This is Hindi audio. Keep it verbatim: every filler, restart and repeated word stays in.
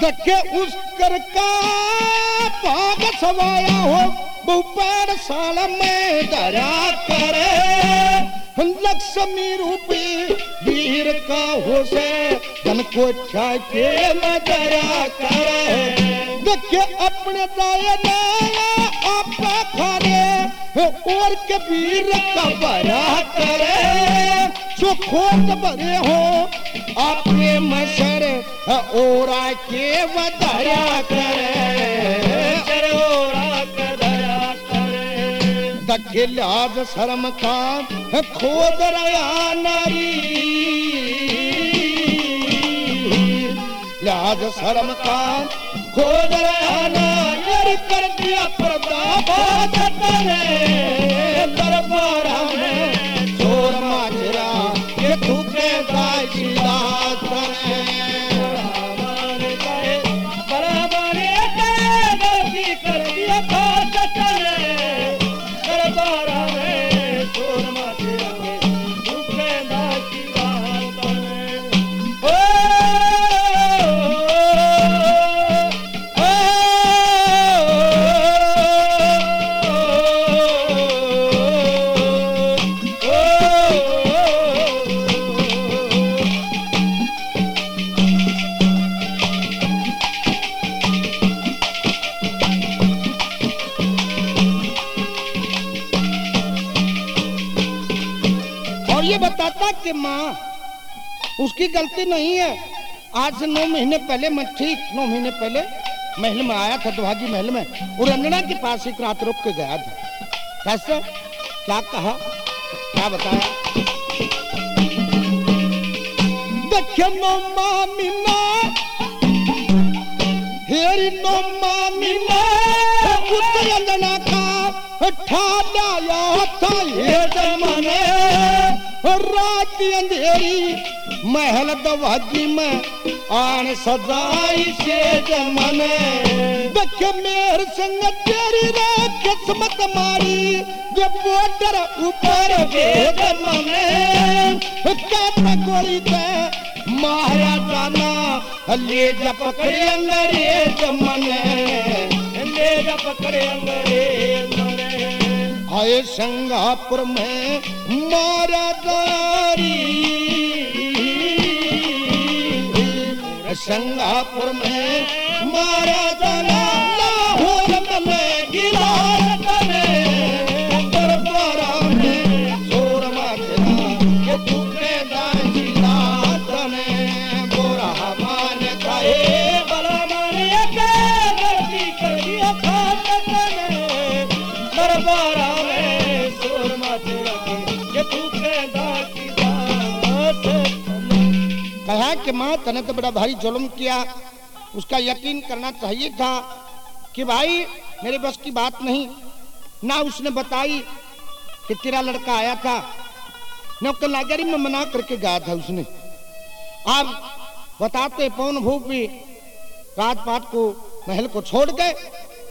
देखे उस कर का भाग सवाया हो बुपर साल में डरा करे लक्ष्मी रूपी वीर का हो से धन को छाके में डरा करे देखे अपने दाए आप खारे और के वीर का बड़ा करे जो खोट भरे हो आपके मसर और के वदरा करे दखे लाज शर्म का खोद रहा नारी लाज शर्म का खोद रहा नारी कर दिया प्रताप दरबार में चोर माजरा ये थूके बताता कि माँ उसकी गलती नहीं है। आज से नौ महीने पहले मैं ठीक नौ महीने पहले महल में आया था, दुहागी महल में, और रंजना के पास एक रात रुक के गया था। कैसे क्या कहा क्या बताया? देखिए नो मामीना हेरी नो मामीना रंजना का ठाया था ये जमाने रात अंधेरी महल दवागी में आन सजाई से जमाने देख मेर संग तेरी रे किस्मत मारी ये बॉर्डर ऊपर भेद मने कहता कोई ते मारा जाना ले जा पकड़े अंग्रेज मने ले जा पकड़े अंग्रेज मने आए संगापुर में मारा दारी संगापुर में मारा दाना लाहौर में गिरा दरबारा में जोर माजरा ये टुकड़े दानी लातने बोरा मान खाए बला माने के गलती कर दिया खातने दरबारा कहा कि माँ तने तो बड़ा भारी जुल्म किया, उसका यकीन करना चाहिए था कि भाई मेरे बस की बात नहीं। ना उसने बताई कि तेरा लड़का आया था, न उसके लागरी में मना करके गया था उसने। आप बताते पौन भूप भी राजपाट को महल को छोड़ गए